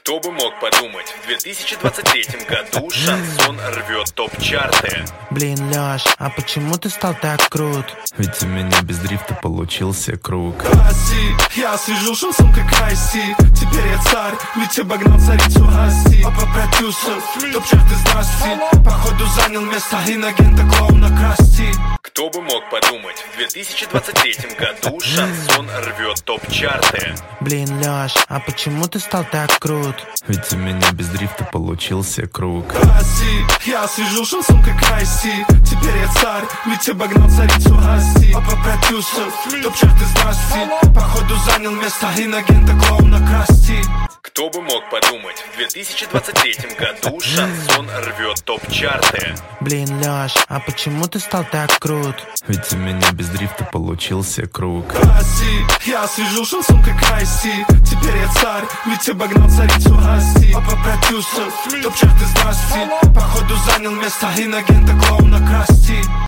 Кто бы мог подумать, в 2023 году шансон рвет топ-чарты. Блин, Лёш, а почему ты стал так крут? Ведь у меня без дрифта получился круг. Я освежил шансон как Айси. Теперь я царь, ведь обогнал царицу Асти. Папа продюсер, топ-чарты здрасти. Походу занял место инагента клоуна Красти. Кто бы мог подумать, в 2023 году шансон рвет топ-чарты. Блин, Лёш, а почему ты стал так крут? Ведь у меня без дрифта получился круг. Я освежил шансон как Айси. Теперь я царь, ведь обогнал царицу Асти. Папа продюсер, топ-чарты здрасти. Походу занял место инагента клоуна Красти. Кто бы мог подумать, в 2023 году шансон рвет топ-чарты. Блин, Лёш, а почему ты стал так крут? Ведь у меня без дрифта получился круг. Я освежил шансон как Айси. Теперь я царь, ведь обогнал царицу Асти. Папа продюсер, топ-чарты здрасти. Походу занял место инагента клоуна Красти.